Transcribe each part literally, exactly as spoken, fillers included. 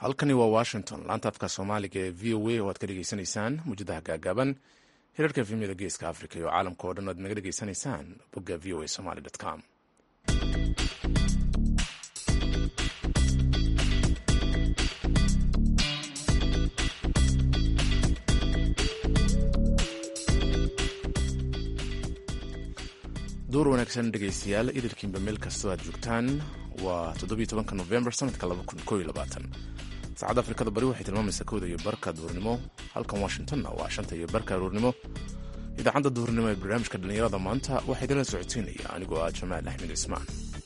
halkani waa washington laanta afka soomaaliga ee v o a oo aad ka dhegeysanaysaan muujadaha gaagaaban hirarka efemyada geeska africa iyo caalamka oo dhan aad naga dhegeysanaysaan bogga v o a somaly com duur wanaagsan dhegaystayaal idilkiinba meel kastoo aad joogtaan waa toddobiyo tobanka nofembar sanadka laba kun koob iyo labaatan saacadda afrikada bari waxay tilmaamaysaa kowda iyo barka duurnimo halkan washingtonna waa shanta iyo barka duurnimo idaacadda duurnimo ee barnaamijka dhallinyarada maanta waxaa idinla socoteynaya anigoo ah jamaal axmed cismaan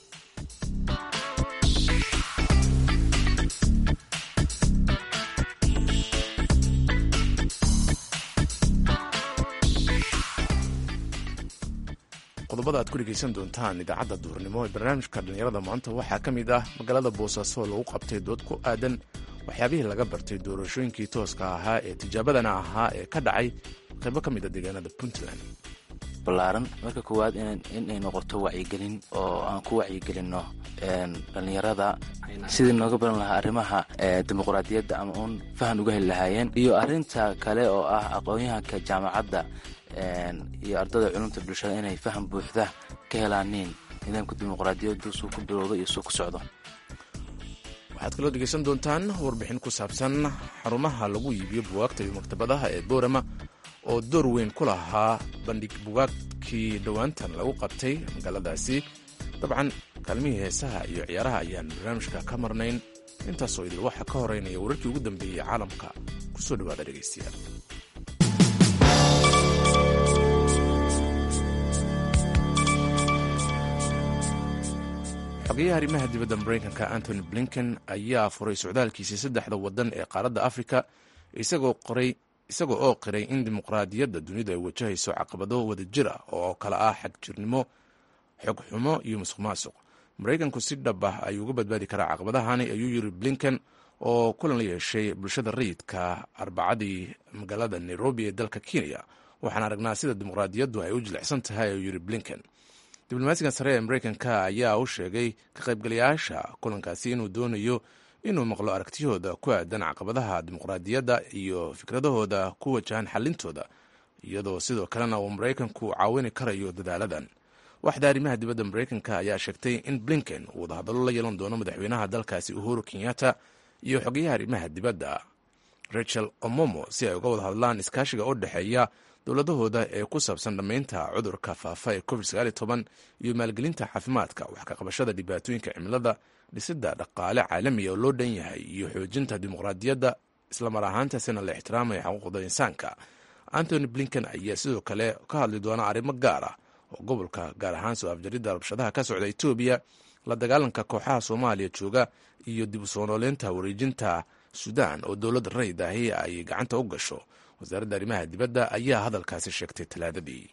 qodobada aad ku dhegaysan doontaan idaacadda duurnimo ee barnaamijka dhallinyarada maanta waxaa ka mid ah magaalada boosaaso lagu qabtay dood ku aadan waxyaabihii laga bartay doorashooyinkii tooska ahaa ee tijaabadana ahaa ee ka dhacay qaybo ka mid a deegaanada puntland balaaran marka koowaad inay noqoto wacyigelin oo aan ku wacyigelinno dhallinyarada sidii nooga baran lahaa arrimaha dimuqraadiyadda ama uun fahan uga heli lahaayeen iyo arrinta kale oo ah aqoon-yahanka jaamacadda iyo ardada culumta bulshada inay faham buuxda ka helaaniin nidaamka dimuqraadiyaddu suu ku bilowdo iyo suu ku socdo. waxaad kaloo dhegaysan doontaan warbixin ku saabsan xarumaha lagu iibiyo bugaagta iyo maktabadaha ee boorama oo door weyn ku lahaa bandhig bugaagkii dhowaantan lagu qabtay magaaladaasi dabcan kaalmihii heesaha iyo ciyaaraha ayaan barnaamijka ka marnayn intaasoo idil waxaa ka horeynaya wararkii ugu dambeeyey caalamka ku soo dhawaada dhegaystayaal. xogeyaha arrimaha dibadda maraykanka antony blinken ayaa furay socdaalkiisii saddexda waddan ee qaaradda afrika isagoo oo qiray in dimuqraadiyadda dunidu ay wajahayso caqabado wadajir ah oo kale ah xagjirnimo xog xumo iyo musuq maasuq maraykanku si dhab ah ayuu uga badbaadi karaa caqabadahani ayuu yiri blinken oo kulan la yeeshay bulshada rayidka arbacadii magaalada nairobi ee dalka kenya waxaan aragnaa sida dimuqraadiyaddu ay u jilicsan tahay ayuu yiri blinken. diblomaasigan sare ee maraykanka ayaa u sheegay ka qaybgalayaasha kulankaasi inuu doonayo inuu maqlo aragtiyahooda ku aadan caqabadaha dimuqraadiyadda iyo fikradahooda ku wajahan xallintooda iyadoo sidoo kalena uu maraykanku caawini karayo dadaaladan. waxda arrimaha dibadda maraykanka ayaa sheegtay in blinken uu wadahadallo la yeelan doono madaxweynaha dalkaasi uhuru kenyatta iyo xogeyaha arrimaha dibadda rachel omomo si ay uga wada hadlaan iskaashiga u dhexeeya dowladahooda ee ku saabsan dhammaynta cudurka faafa ee covid sagaal iyo toban iyo maalgelinta caafimaadka wax ka qabashada dhibaatooyinka cimilada dhisidda dhaqaale caalamiya oo loo dhan yahay iyo xoojinta dimuqraadiyadda islamar ahaantaasina la ixtiraamaya xuquuqda insaanka. antony blinken ayaa sidoo kale ka hadli doona arrimo gaar ah oo gobolka gaar ahaan soo afjaridda rabshadaha ka socda etoobiya la dagaalanka kooxaha soomaaliya jooga iyo dib u soo nooleynta wareejinta suudaan oo dowladda rayid ahi ay gacanta u gasho. wasaaradda arrimaha dibadda ayaa hadalkaasi sheegtay talaadadii.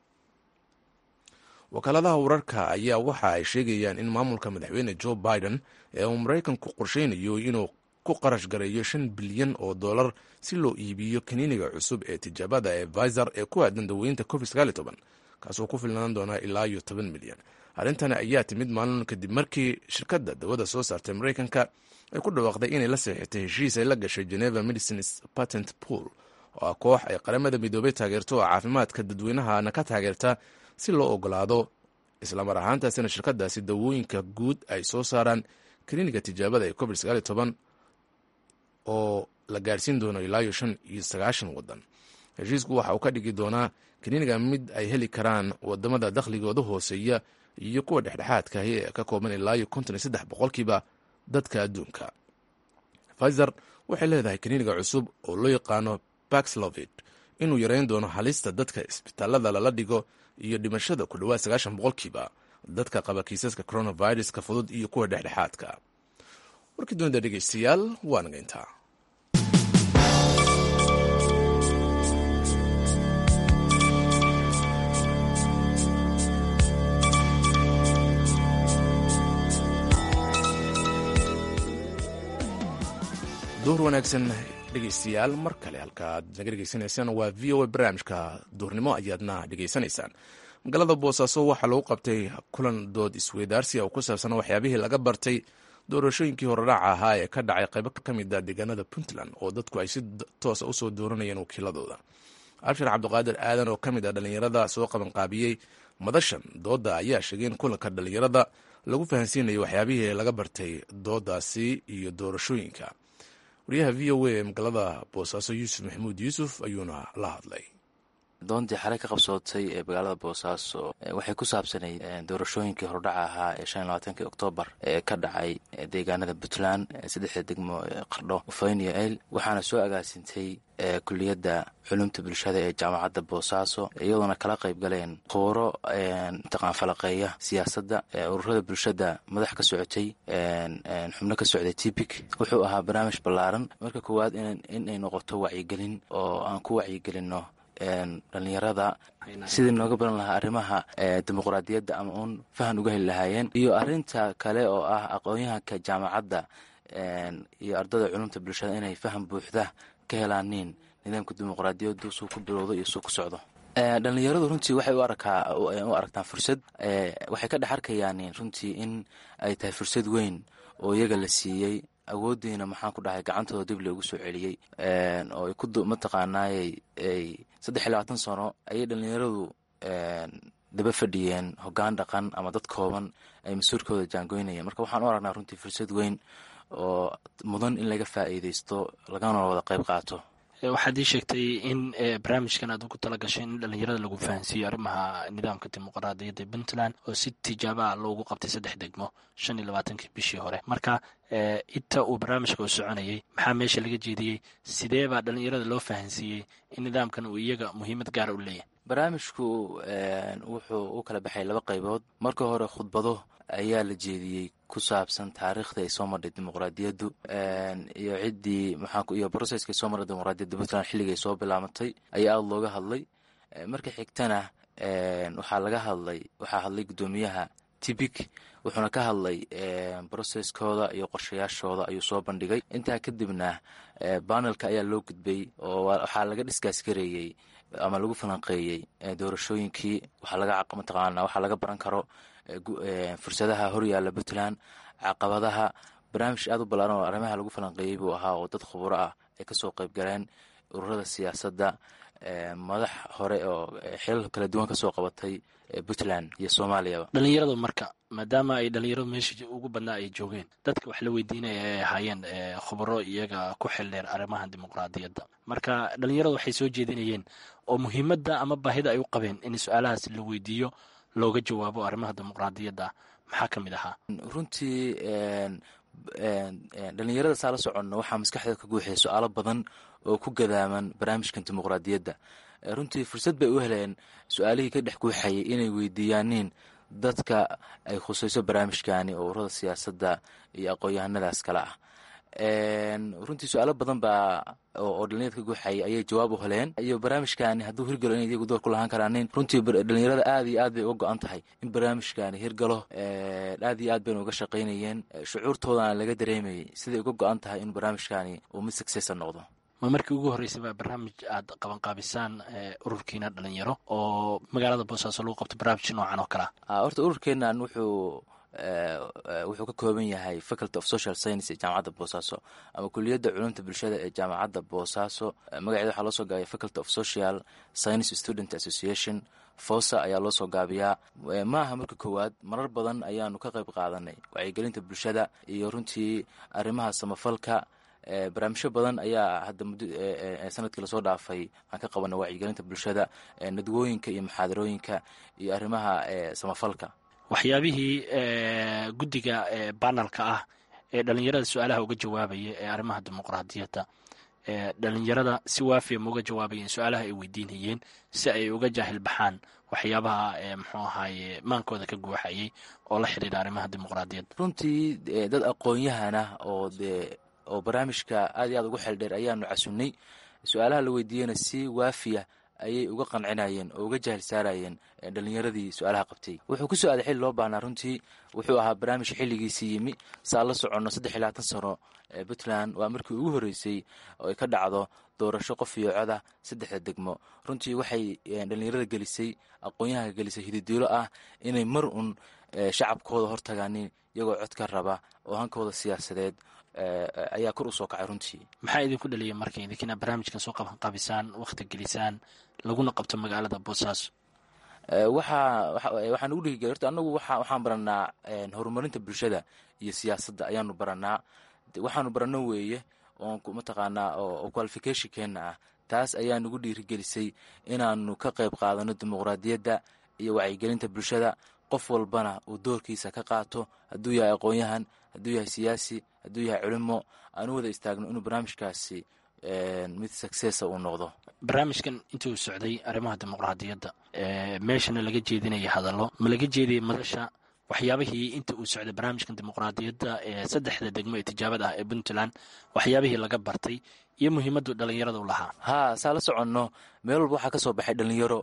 wakaaladaha wararka ayaa waxa ay sheegayaan in maamulka madaxweyne joe biden ee uu maraykanku qorsheynayo inuu ku qarash gareeyo shan bilyan oo dollar si loo iibiyo kaniiniga cusub ee tijaabada ee visor ee ku aadan daweynta covid sagaal iyo toban kaasoo ku filnaan doona ilaa iyo toban milyan. arrintani ayaa timid maalin kadib markii shirkadda dawada soo saartay maraykanka ay ku dhawaaqday inay la seexitay heshiis ay la gashay geneva medicines patent pool oo ah koox ay qaramada midoobay taageerto oo caafimaadka dadweynahana ka taageerta si loo ogolaado islamar ahaantaasina shirkadaasi dawooyinka guud ay soo saaraan kaniiniga tijaabada ee covid sagaal iyo toban oo la gaarsiin doono ilaa iyo shan iyo sagaashan waddan. heshiisku waxa uu ka dhigi doonaa kaniiniga mid ay heli karaan wadamada dakhligooda hooseeya iyo kuwa dhexdhexaadkahi ee ka kooban ilaa iyo konton iyo saddex boqolkiiba dadka adduunka. pfizer waxay leedahay kaniiniga cusub oo loo yaqaano paxlovid inuu yareyn doono halista dadka isbitaalada lala dhigo iyo dhimashada ku dhawaad sagaashan boqolkiiba dadka qaba kiisaska coronaviruska fudud iyo kuwa dhexdhexaadka. warkii doonida dhegaystayaal waa naga intaa. duur wanaagsan dhegaystayaal mar kale halka aad naga dhegaysanaysaan waa v o a barnaamijka duurnimo ayaadna dhegaysanaysaan. magaalada boosaaso waxaa lagu qabtay kulan dood isweydaarsi oo ku saabsan waxyaabihii laga bartay doorashooyinkii horedhaca ahaa ee ka dhacay qaybo ka mid a deegaanada puntland oo dadku ay si toosa usoo dooranayeen wakiiladooda. abshir cabdiqaadir aadan oo ka mid ah dhallinyarada soo qabanqaabiyey madashan dooda ayaa sheegay in kulanka dhallinyarada lagu fahansiinayay waxyaabihii laga bartay doodaasi iyo doorashooyinka. wariyaha v o a ee magaalada boosaaso yuusuf maxamuud yuusuf ayuuna la hadlay. doontii xalay ka qabsootay ee magaalada boosaaso waxay ku saabsanayd doorashooyinkii hordhaca ahaa ee shan iyo labaatankii oktoobar ee ka dhacay deegaanada puntland saddexda degmo qardho ufayn iyo eyl waxaana soo agaasintay kuliyadda culumta bulshada ee jaamacadda boosaaso iyadoona kala qayb galeen khubaro mataqaan falaqeeya siyaasadda ururada bulshada madax ka socotay xubno ka socday tipic. wuxuu ahaa barnaamij ballaaran. marka koowaad inay noqoto wacyigelin oo aan ku wacyigelinno dhalinyarada sidii nooga baran lahaa arrimaha dimuqraadiyadda ama uun fahan uga heli lahaayeen, iyo arinta kale oo ah aqoon-yahanka jaamacadda iyo ardada culumta bulshada inay faham buuxda ka helaaniin nidaamka dimuqraadiyaddu suu ku bilowdo iyo suu ku socdo. dhalinyaradu runtii waxay u aragtaan fursad, waxay ka dhex arkayaan runtii in ay tahay fursad weyn oo iyaga la siiyey, awoodiina maxaan ku dhahay gacantooda dib loogu soo celiyey oo ku mataqaanaayay ay saddex iyo labaatan sano ayay dhalinyaradu daba fadhiyeen hoggaan dhaqan ama dad kooban ay mas-uulkooda jaangoynayeen. marka waxaan u aragnaa runtii fursad weyn oo mudan in laga faa'iidaysto lagana wada qayb qaato. waxaad ii sheegtay in barnaamijkan aad ugu tala gashay in dhalinyarada lagu fahansiiyo arrimaha nidaamka dimuqraadiyadda ee puntland oo si tijaaba loogu qabtay saddex degmo shan iyo labaatankii bishii hore. marka inta uu barnaamijka u soconayay maxaa meesha laga jeediyey, sidee baa dhalinyarada loo fahansiiyey in nidaamkan uu iyaga muhiimad gaara u leeyahay? barnaamijku wuxuu u kala baxay laba qaybood. marka hore khudbado ayaa la jeediyey ku saabsan taariikhda ay soo marhay dimuqraadiyaddu iyo ciddii maxaa iyo broseska ay soo marray dimuqraadiyadda puntland xilligay soo bilaamatay ayaa aada looga hadlay. marka xigtana waxaa laga hadlay waxaa hadlay guddoomiyaha tipic wuxuuna ka hadlay broseskooda iyo qorshayaashooda ayuu soo bandhigay. intaa kadibna banelka ayaa loo gudbay oo waxaa laga dhiskaas gareeyey ama lagu falanqeeyey doorashooyinkii waxaa laga mataqaana waxaa laga baran karo fursadaha horyaalla puntland, caqabadaha. barnaamij aad u ballaaran oo arrimaha lagu falanqeeyey buu ahaa oo dad khuburo ah ay kasoo qayb galeen, ururada siyaasadda, madax hore oo xilal kala duwan kasoo qabatay puntland iyo soomaaliyaba. dhalinyaradu marka maadaama ay dhalinyaradu meesha ugu badnaa ay joogeen, dadka wax la weydiinaya ay ahaayeen khubaro iyaga ku xildheer arrimaha dimuqraadiyadda. marka dhalinyaradu waxay soo jeedinayeen oo muhiimadda ama baahida ay u qabeen in su-aalahaas la weydiiyo looga jawaabo arrimaha dimuqraadiyadda maxaa ka mid ahaa? runtii dhalinyarada saa la soconno waxaa maskaxda ka guuxaya su-aalo badan oo ku gadaaman barnaamijkan dimuqraadiyadda. runtii fursad bay u heleen su-aalihii ka dhex guuxayay inay weydiiyaaniin dadka ay khusayso barnaamijkani oo ururada siyaasadda iyo aqoon-yahanadaas kale ah. runtii su-aalo badan baa oo dhalinyarada ka guuxayay ayay jawaab u heleen, iyo barnaamijkani hadduu hirgalo inay iyagu door ku lahaan karaanin. runtii dhalinyarada aad iyo aad bay uga go-an tahay in barnaamijkani hirgalo, aad iyo aad bayna uga shaqaynayeen, shucuurtoodana laga dareemayay siday uga go-an tahay in barnaamijkani uu mid successa noqdo. ma markii ugu horreysay baa barnaamij aad qabanqaabisaan ururkiina dhalinyaro oo magaalada boosaaso lagu qabto barnaamij noocan oo kale ah? horta ururkeennan wuxuu wuxuu ka kooban yahay faculty of social science ee jaamacadda boosaaso ama kuliyadda culumta bulshada ee jaamacadda boosaaso. magaceeda waxaa loo soo gaabiyay faculty of social science student association, fosa ayaa loo soo gaabiyaa. maaha marka koowaad, marar badan ayaanu ka qayb qaadanay wacyigelinta bulshada iyo runtii arrimaha samafalka. barnaamijyo badan ayaa hadda muddo sanadkii lasoo dhaafay aan ka qabanay wacyigelinta bulshada, nadwooyinka iyo muxaadarooyinka iyo arrimaha samafalka. waxyaabihii guddiga banalka ah ee dhalinyarada su-aalaha uga jawaabaya ee arrimaha dimuqraadiyadda, dhalinyarada si waafiya ma uga jawaabayeen su-aalaha ay weydiinayeen si ay uga jaahil baxaan waxyaabaha muxuu ahaaye maankooda ka guuxayay oo la xidhiidha arrimaha dimuqraadiyadda? runtii dad aqoon-yahan ah oo oo barnaamijka aad iyo aad ugu xeeldheer ayaanu casunnay. su-aalaha la weydiiyena si waafiya ayay uga qancinayeen oo uga jahil saarayeen dhalinyaradii su-aalaha qabtay. wuxuu ku soo aaday xilli loo baahnaa. runtii wuxuu ahaa barnaamij xilligiisii yimi. saa la soconno saddex iyo labaatan sano puntland waa markii ugu horreysay oo ay ka dhacdo doorasho qof iyo coda saddexda degmo. runtii waxay dhalinyarada gelisay, aqoon-yahanka gelisay hididiilo ah inay mar un shacabkooda hortagaanin iyagoo cod ka raba oo hankooda siyaasadeed ayaa kor u soo kacay runtii. maxaa idinku dhaliyay marka idinkina barnaamijkan soo qaban qabisaan wakhti gelisaan laguna qabto magaalada boosaaso? waxaan ugu dhihi horta anagu waxaan baranaa horumarinta bulshada iyo siyaasadda ayaanu baranaa. waxaanu barano weeye oo mataqaanaa oo qualificationkeena ah. taas ayaa nagu dhiirigelisay inaanu ka qayb qaadano dimuqraadiyadda iyo wacyigelinta bulshada, qof walbana uu doorkiisa ka qaato, hadduu yahay aqoon-yahan, hadduu yahay siyaasi, hadduu yahay culimo, aanu wada istaagno inuu barnaamijkaasi mid successa uu noqdo. barnaamijkan intii uu socday arrimaha dimuqraadiyadda meeshana laga jeedinaya hadallo ma laga jeediyay madasha waxyaabihii inta uu socday barnaamijkan dimuqraadiyadda ee saddexda degmo ee tijaabada ah ee puntland waxyaabihii laga bartay iyo muhiimaddu dhallinyarada u lahaa? haa saa la soconno meel walba waxaa ka soo baxay dhallinyaro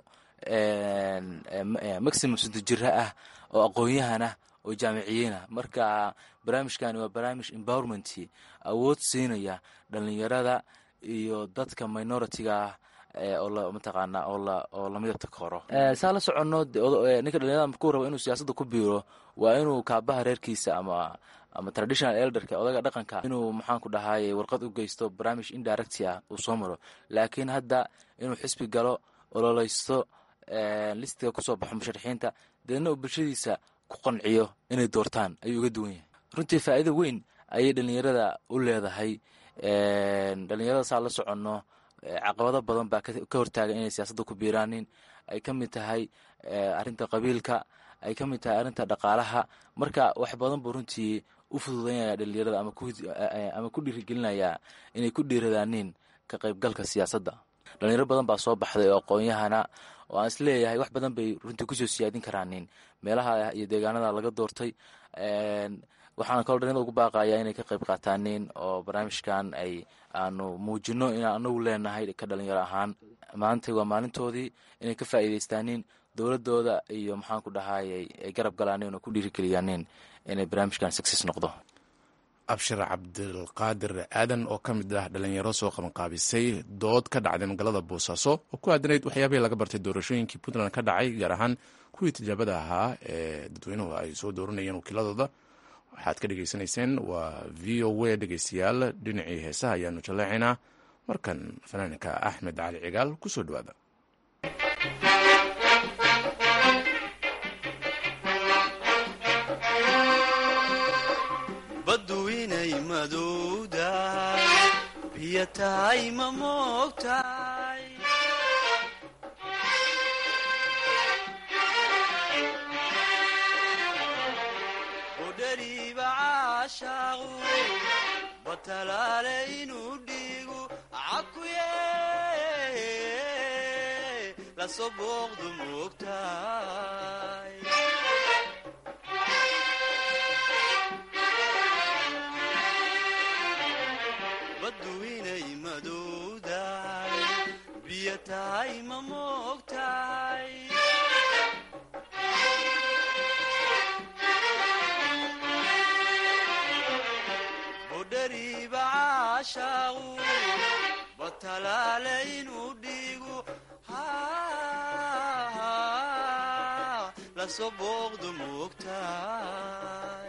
maximum soddo jira ah oo aqoon-yahan ah oo jaamiciyiin ah. marka barnaamijkani waa barnaamij empowerment awood siinaya dhallinyarada iyo dadka minority-ga ah oo mataqaanaa oo la midabta koro. saa la soconno ninka dhallinyarada markuu rabo inuu siyaasadda ku biiro waa inuu kaabaha reerkiisa ama ama traditional elderka odaga dhaqanka inuu maxaanku dhahaye warqad u geysto barnaamij indirect ah uu soo maro. laakiin hadda inuu xisbi galo ololeysto listiga kusoo baxo musharaxiinta deedna uu bulshadiisa ku qanciyo inay doortaan ayuu uga duwan yahay. runtii faa'iido weyn ayay dhallinyarada u leedahay. dhallinyarada saa la soconno caqabado badan baa ka hortaagan inay siyaasadda ku biiraanin. ay ka mid tahay arrinta qabiilka, ay ka mid tahay arrinta dhaqaalaha. marka wax badan buu runtii u fududaynaya dhallinyarada ama ku dhiirigelinaya inay ku dhiiradaanin ka qaybgalka siyaasadda. dhalinyaro badan baa soo baxday oo aqoon-yahana oo aan isleeyahay wax badan bay runtii kusoo siyaadin karaanin meelaha iyo deegaanada laga doortay. waxaan kaloo dhalinyarada ugu baaqayaa inay ka qayb qaataanin oo barnaamijkan ay aanu muujino inaan anagu leenahay ka dhalinyaro ahaan. maanta waa maalintoodii inay ka faa'iidaystaanin dowladooda iyo maxaanku dhahayay ay garab galaanin oo ku dhiirigeliyaanin inay barnaamijkan success noqdo. abshir cabdilqaadir aadan oo ka mid ah dhalinyaro soo qabanqaabisay dood ka dhacday magaalada boosaaso oo ku aadanayd waxyaabihii laga bartay doorashooyinkii puntland ka dhacay, gaar ahaan kuwii tijaabada ahaa ee dadweynuhu ay soo dooranayeen wakiiladooda. waxaad ka dhegaysanayseen waa v o a dhegeystayaal. dhinacii heesaha ayaanu jaleecaynaa. markan fanaanka axmed cali cigaal ku soo dhawaada. baddu inay madowdahay biyo tahay ma moogtahay udhariiba caashaaqu batalaale inuu dhiigu cakuye lasoo booqdu moogtahay baddu inay madowdahay biyo tahay ma moogtahay budhariiba caashaaqu batalaale inuu dhiigu lasoo booqdu moogtahay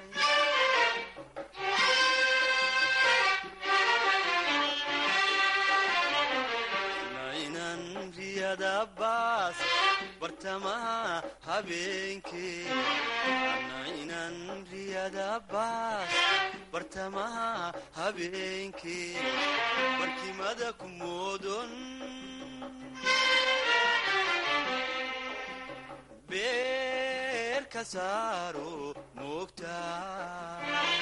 baas bartamaha habeenkee inan riyada baas bartamaha habeenkee barkimada ku moodon beer ka saaro moogtaa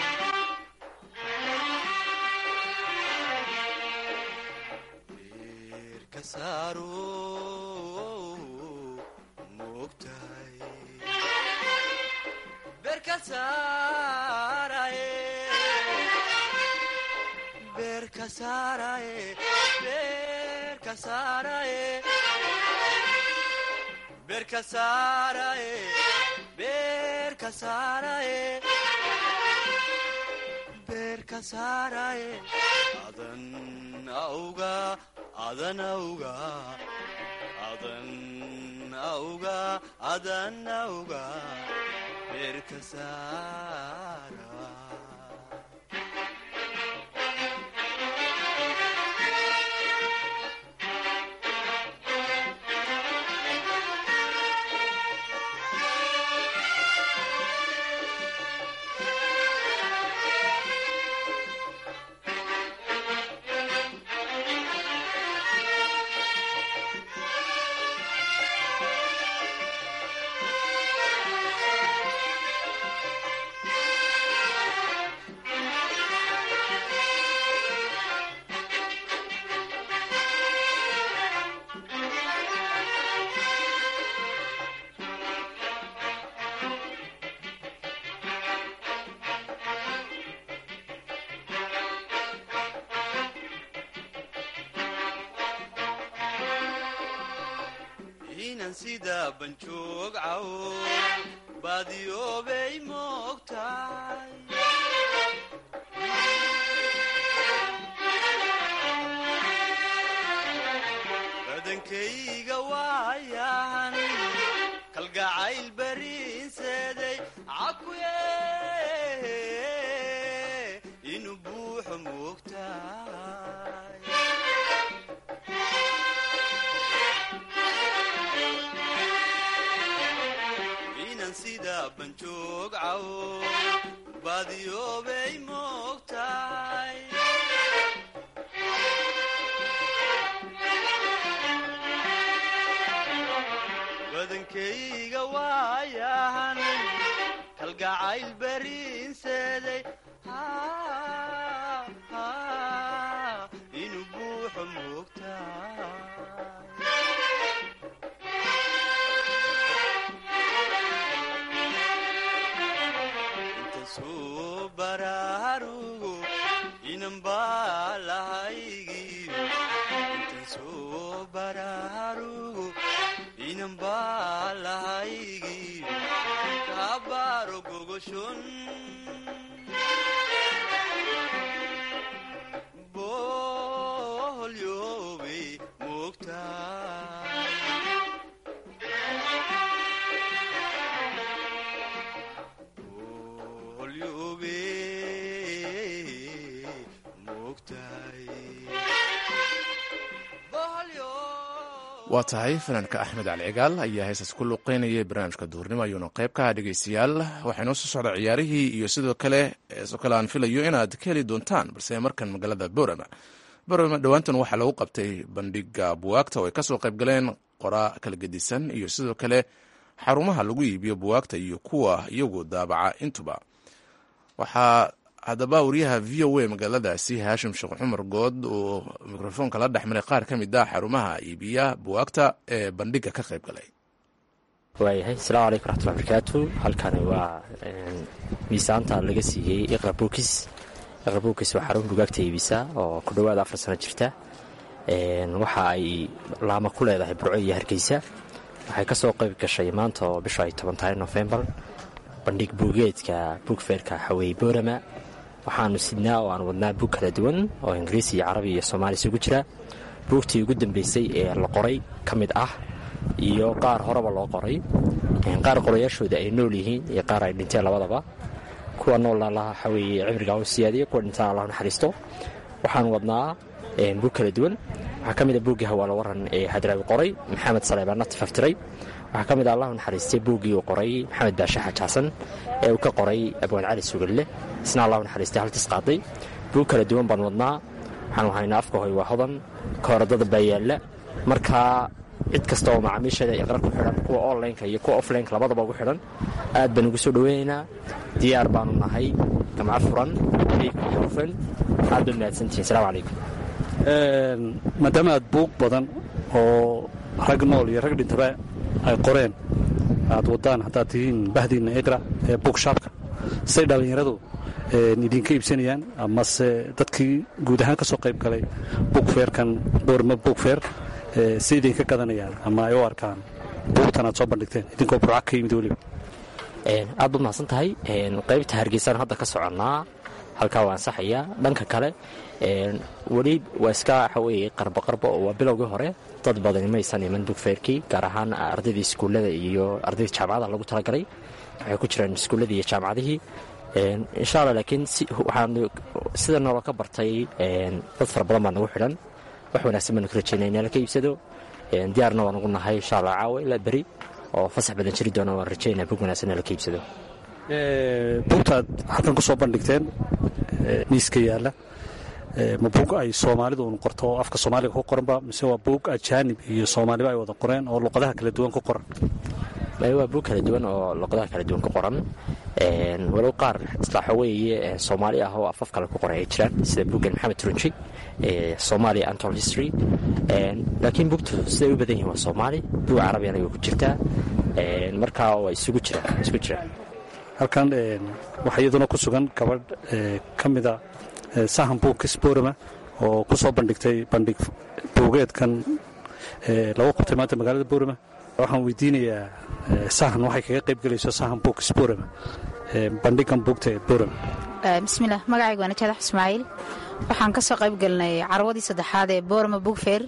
adan auga adan auga adan auga adan auga beer beerka saara inan sida banjoog caw baadiyoobay moogtahay badankayga waayan kalgacayl bariinseeday cakuye inuu buuxo moogtahay sida banjoog caw baadiyoobay moogtahay badankayga waayahan kalgacayl bariinseeday inuu buuxo moogtahay bararugo inan baalahaygiyo intan soo bararugo inan baalahaygiyo kaabaro gogoshon boholyobe moogtahay waa tahay fanaanka axmed cali cigaal ayaa heesaas ku luuqeynayay barnaamijka duhurnimo ayuuna qayb ka ah dhegaystayaal waxaa inoo soo socda ciyaarihii iyo sidoo kale sidoo kale aan filayo inaad ka heli doontaan balse markan magaalada borama borama dhowaantan waxaa lagu qabtay bandhiga buwaagta oo ay kasoo qayb galeen qoraa kala gedisan iyo sidoo kale xarumaha lagu iibiyo buwaagta iyo kuwa iyagu daabaca intuba waxaa haddaba wariyaha v o a magaaladaasi haashim sheekh cumar good oo mikrofoonka la dhex maray qaar ka mid ah xarumaha iibiya buwaagta ee bandhiga ka qayb galay. waayahay asalaamu calaykum raxmatullahi barakaatu halkani waa miisaanta laga siiyey iqra bookis iqra bookis waa xarun bugaagta iibisa oo ku dhowaada afar sano jirta waxa ay laama ku leedahay burco iyo hargeysa waxay ka soo qayb gashay maanta oo bisha ay toban tahay November bandhig buugeedka bookfairka xawey Boorama waxaanu sidnaa oo aan wadnaa buug kala duwan oo ingiriisi iyo carabi iyo soomaali isugu jira buugtii ugu dambeysay ee la qoray ka mid ah iyo qaar horeba loo qoray qaar qorayaashooda ay nool yihiin iyo qaar ay dhinteen labadaba kuwa nool allaha xawey cibriga u siyaadiyo kuwa dhintaan allah naxariisto waxaan wadnaa buug kala duwan waxaa ka mid ah buuggii hawaalo waran ee hadraawi qoray maxamed saleebaan natifaftiray waxaa ka mid ah allahu naxariistay buuggii uu qoray maxamed baashe xajaasan ee uu ka qoray abwaan cali sugalle isna allahu naxariistay haltis qaaday buug kala duwan baan wadnaa waxaan wahaynaa afka hoy waa hodan kooradada baa yaalla markaa cid kasta oo macaamiisheeda iqra ku xidhan kuwa onlineka iyo kuwa offlineka labadaba ugu xidhan aad baan ugu soo dhoweynaynaa diyaar baanu nahay gamco furan hufan aad baad mahadsantihiin asalaamu calaykum maadaama aad buug badan oo rag nool iyo rag dhintaba ay qoreen aad wadaan haddaad tihiin bahdiinna iqra ee buugshaabka say dhallinyaradu idinka iibsanayaan amase dadkii guud ahaan ka soo qayb galay buugfeerkan boorma buugfeer si idinka gadanayaan ama ay u arkaan buugtan aad soo bandhigteen idinkoo burca ka yimid weliba aad baad mahadsan tahay qaybta hargeysaan hadda ka soconnaa halkaa waa ansaxaya dhanka kale weli waa iska waxa weeye qarbaqarbo oo waa bilowgii hore dad badani maysan iman buugfeerkii gaar ahaan ardaydii iskuullada iyo ardaydii jaamacadaha lagu talagalay waxay ku jiraan iskuulladii iyo jaamacadihii insha allah. laakiin waxaan sida noola ka bartay dad fara badan baa nagu xidhan, wax wanaagsan baanu ka rajaynaya inaan ka iibsado. diyaarna waan ugu nahay insha allah caawa ilaa beri oo fasax badan jiri doona, waan rajaynaya bug wanaagsan inaan ka iibsado. buugtaad halkan ku soo bandhigteen miiska yaalla, ma buug ay soomaalidu un qorto oo afka soomaaliga ku qoranba, mise waa buug ajaanib iyo soomaaliba ay wada qoreen oo luqadaha kala duwan ku qoran? waa buug kala duwan oo luqadaha kala duwan ku qoran, walow qaar islaaxo weeye soomaali ah oo afaf kale ku qoran ay jiraan, sida buuggan maxamed turunji Somalia Untold History. laakiin buugtu siday u badan yihiin waa soomaali, buug carabiyana way ku jirtaa, markaa waa isugu jiraan isku jiraan. halkan waxaa iyaduna ku sugan gabadh ka mida sahan buugkis boorama oo ku soo bandhigtay bandhig buugeedkan lagu qabtay maanta magaalada boorama. waxaan weydiinayaa sahan waxay kaga qayb gelayso sahan buugkis boorama bandhigan buugta ee boorama. bismillaah, magacayga waa najaadax ismaaciil. waxaan ka soo qayb gelinay carwadii saddexaad ee boorama book fair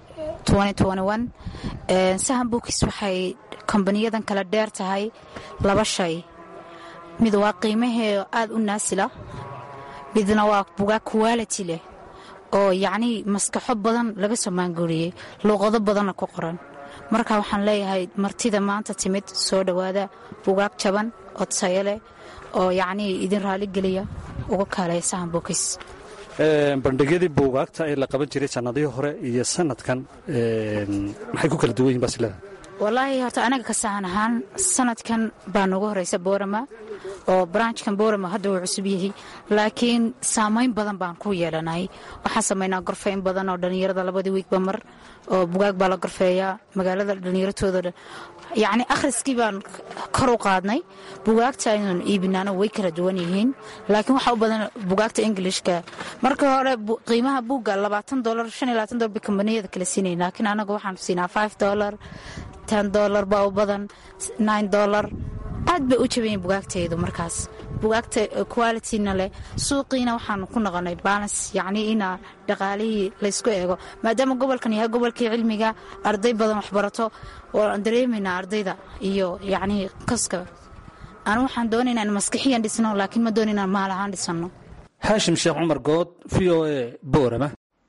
sahan buugkis waxay kombaniyadan kala dheer tahay laba shay. mid waa qiimahee aad u naasila, midna waa bugaag quality leh oo yacnii maskaxo badan laga soo maanguuriyey, luuqado badanna ku qoran. marka waxaan leeyahay martida maanta timid soo dhowaada, bugaag jaban oo tayo leh oo yacnii idin raaligeliya uga kaaleeya sahan buugkis. bandhigyadii buugaagta ee la qaban jiray sannadihii hore iyo sanadkan maxay ku kala duwan yihin basilada? wallaahi horta anaga ka sahan ahaan sanadkan baa noogu horraysa boorama, oo branchkan boorama hadda uu cusub yahay, laakiin saamayn badan baan ku yeelanay. waxaan samaynaa gorfeyn badan oo dhallinyarada labadii wiigba mar, oo bugaag baa la gorfeeyaa magaalada dhallinyaratooda. yacni akhriskii baan kor u qaadnay. bugaagta aynu iibinaana way kala duwan yihiin, laakiin waxaa u badan bugaagta ingilishka. marka hore qiimaha buugga labaatan dolar shan iyo labaatan dolar bay kombaniyada kala siinay, laakiin anaga waxaan siinaa five dolar ten dolar baa u badan nine dolar. aad bay u jabayin bugaagteedu. markaas bugaagta qualityna leh, suuqiina waxaan ku noqonay balance, yacnii ina dhaqaalihii laysku eego, maadaama gobolkan yahay gobolkii cilmiga, arday badan waxbarato, waan dareemaynaa ardayda iyo yacnii kaska. anu waxaan doonaynaa in maskixiyan dhisno, laakiin ma doonayna maal ahaan dhisano. haashim sheekh cumar good, v o a boorama.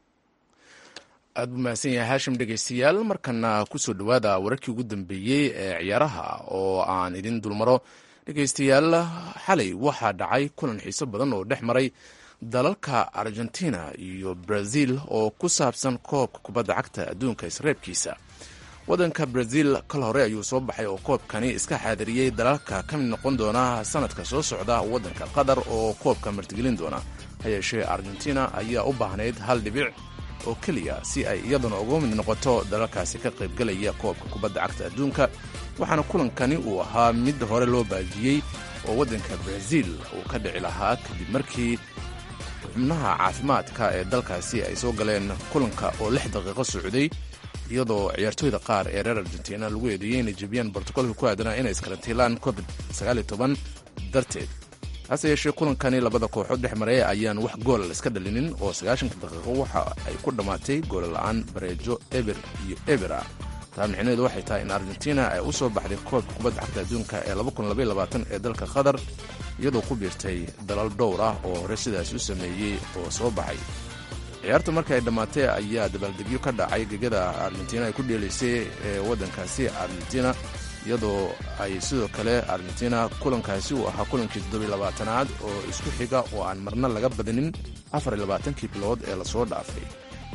aad buu mahadsan yahay haashim. dhegaystayaal, markana ku soo dhowaada wararkii ugu dambeeyey ee ciyaaraha oo aan idin dulmaro. dhegaystayaal, xalay waxaa dhacay kulan xiiso badan oo dhex maray dalalka argentina iyo brazil oo ku saabsan koobka kubadda cagta adduunka isreebkiisa. waddanka brazil kal hore ayuu soo baxay oo koobkani iska xaadiriyey dalalka ka mid noqon doona sanadka soo socda waddanka qatar oo koobka martigelin doona. ha yeeshee argentina ayaa u baahnayd hal dhibic oo keliya si ay iyaduna uga mid noqoto dalalkaasi ka qaybgelaya koobka kubadda cagta adduunka. waxaana kulankani uu ahaa mid hore loo baajiyey oo waddanka brazil uu ka dhici lahaa kadib markii xubnaha caafimaadka ee dalkaasi ay soo galeen kulanka oo lix daqiiqo socday, iyadoo ciyaartooyda qaar ee reer argentina lagu eedeeyey inay jebiyaan bortokolka ku aadanaa inay iskarantiilaan covid sagaal iyo toban darteed. hase yeeshee kulankani labada kooxood dhex maray ayaan wax goola iska dhalinin oo sagaashanka daqiiqo waxa ay ku dhammaatay goolla'aan bareejo eber iyo ebera. taa micnaheedu waxay tahay in argentina ay u soo baxday koobka kubadda cagta adduunka ee ee dalka qatar, iyadoo ku biirtay dalal dhowr ah oo hore sidaas u sameeyey oo soo baxay. ciyaarta marka ay dhammaatay ayaa dabaaldegyo ka dhacay gegada argentina ay ku dheelaysay ee waddankaasi argentina, iyadoo ay sidoo kale argentina kulankaasi uu ahaa kulankii toddobiy labaatanaad oo isku xiga oo aan marna laga badanin afar iyo labaatankii bilood ee lasoo dhaafay.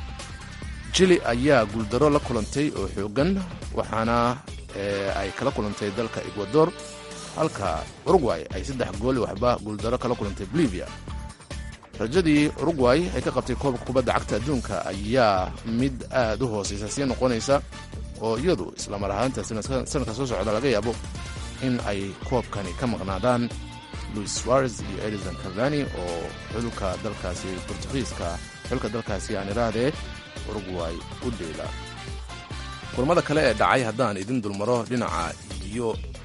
jili ayaa guuldaro la kulantay oo xooggan, waxaana ay kala kulantay dalka ecuador, halka uruguay ay saddex gooli waxba guuldaro kala kulantay bolivia. rajadii uruguay ay ka qabtay koobka kubadda cagta adduunka ayaa mid aad u hoosaysa sii noqonaysa, oo iyadu islamar ahaanta sanadka soo socda laga yaabo in ay koobkani ka maqnaadaan luis suarez iyo edison cavani oo xulka dalkaasi bortugiiska xulka dalkaasi aan iraahdee uruguay u dheela. kulamada kale ee dhacay haddaan idin dulmaro dhinaca iyo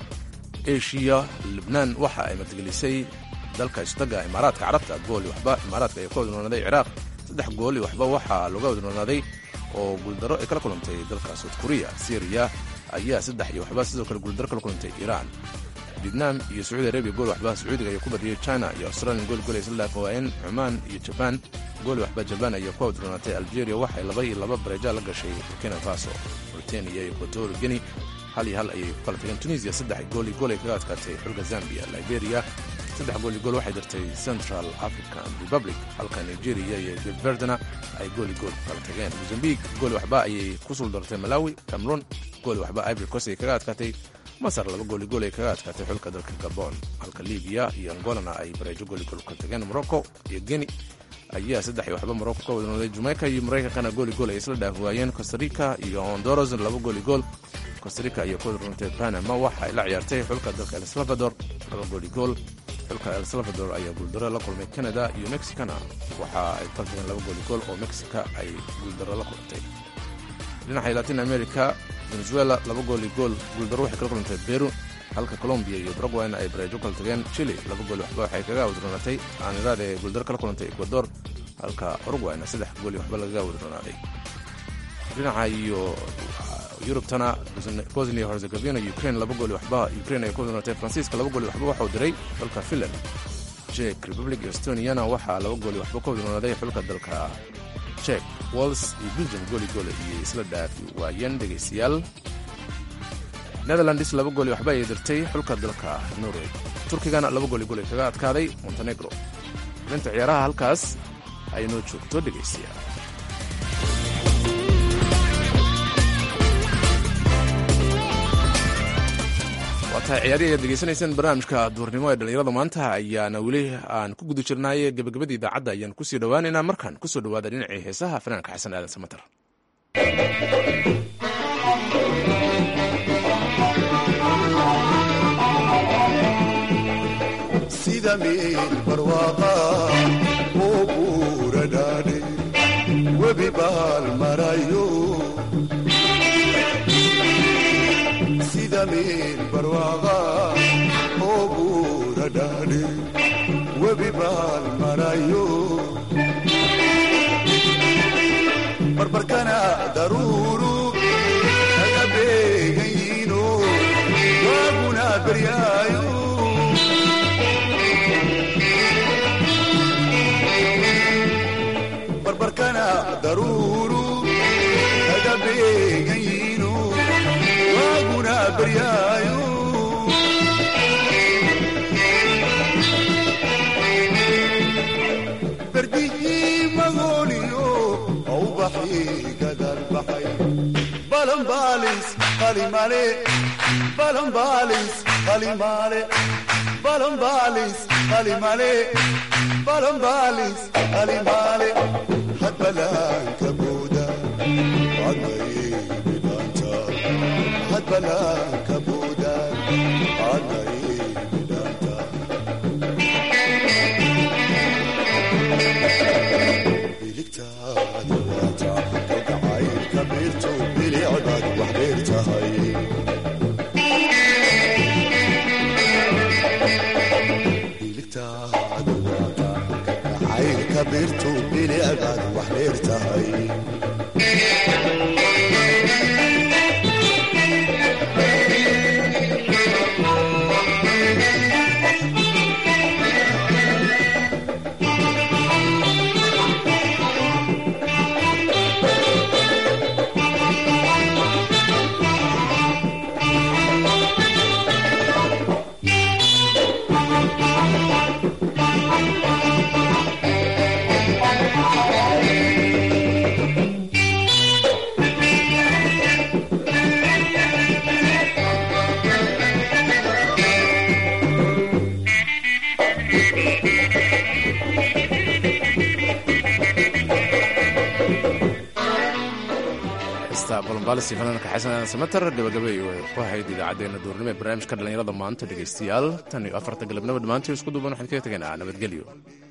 eshiya, libnaan waxa ay martigelisay dalka istaga imaaraadka carabta gooli waxba. imaaraadka ayaa ka wadnoonaaday ciraaq saddex gooli waxba waxaa looga wadnoonaaday oo guuldaro ay kala kulantay dalka south korea. syriya ayaa saddex iyo waxba sidoo kale guuldaro kala kulantay iiraan. vietnam iyo sacuudi arabia gool waxba sacuudiga ayaa ku badiyey china iyo australian gool gool ay isla dhaaf waayeen cumaan iyo jaban gool waxba jaban ayaa ku awdronaatay algeria waxay laba iyo laba bareeja la gashay burkina faso mauritania iyo equator guinea hal iyo hal ayay ku kala tageen tunisia saddex gool iyo gool ay kaga adkaatay xulka zambia liberia saddex gool iyo gool waxay dirtay central african republic halka nigeria iyo cape verdena ay gool iyo gool ku kala tageen mozambique gool waxba ayay ku suldartay malawi cameroon gool waxba ivory coast ay kaga adkaatay masar laba gool iyo gool ay kaga adkaatay xulka dalka gabon halka libya iyo angolana ay bareejo gool iyo gool ku kala tageen morocco iyo guinea ayaa saddex iyo waxba morocco ka wadnooday jamaica iyo maraykankana gool iyo gool ay isla dhaaf waayeen costa rica iyo honduras laba gool iyo gool costa rica iyo ku wadnootay panama waxa ay la ciyaartay xulka dalka el salvador laba gool iyo gool xulka el salvador ayaa guuldaro la kulmay canada iyo mexicana waxa ay kala tageen laba gool iyo gool oo mexica ay guuldaro la kulantay dhinaca latin america venezuela laba gool iyo gool guuldaro waxay kala kulantay peru halka colombia iyo paraguayna ay bareejo kala tageen chile laba gool waxba waxay kaga wadroonatay aaniraad ee guuldaro kala kulantay ecuador halka uruguayna saddex gool iyo waxba lagaga wadroonaaday dhinaca iyo yurubtana bosnia herzegovina ukraine laba gool iyo waxba ukraine ay ku wadroonatay faransiiska laba gool iyo waxba waxuu diray xulka finland czech republic iyo estoniana waxaa laba gool iyo waxba ka wadroonaaday xulka dalka czech wales iyo belgium gool iyo gool iyo isla dhaafi waayeen dhegaystayaal netherlands laba gool iyo waxba ayay dirtay xulka dalka norway turkigana laba gool iyo gool ay kaga adkaaday montenegro inta ciyaaraha halkaas ay noo joogto dhegaystayaal waata ciyaarihi ayaad degeysanaysaan barnaamijka duurnimo ee dhallinyarada maanta ayaana weli aan ku guda jirnaaye gebagabadii idaacadda ayaan kusii dhowaanaynaa markaan kusoo dhowaada dhinacii heesaha fanaanka xasan aadan samatar sida meel barwaaqa oo buura dhaadhe webi baal marayo sida meel barwaaqa oo buura dhaadhe webi baal marayo barbarkana daruuru kaga beegayiino waaguna beryaayo barbarkana daruuru kaga beegayiino waaguna beryaayo berdihii magooniyo awbaxii gadal baxay balanbaalis qalimale balanbaalis qalimale balanbaalis qalimale balanbaalis qalimale hadbalaanka buuda adnaybidhaanta hadbalaanka buuda adnaybidhaanta biligtaada waata kalgacaylka beerto bilicdaad wax dheer tahay biligtaada waata kalgacaylka beerto bilicdaad wax dheer tahay fanaanka xasan aadan samatar gabagabay ku ahayd idaacaddeenna duurnimo ee barnaamijka dhallinyarada maanta dhegaystayaal tan iyo afarta galabnimo dhammaantii isku duuban waxaan kaga tegaynaa nabadgelyo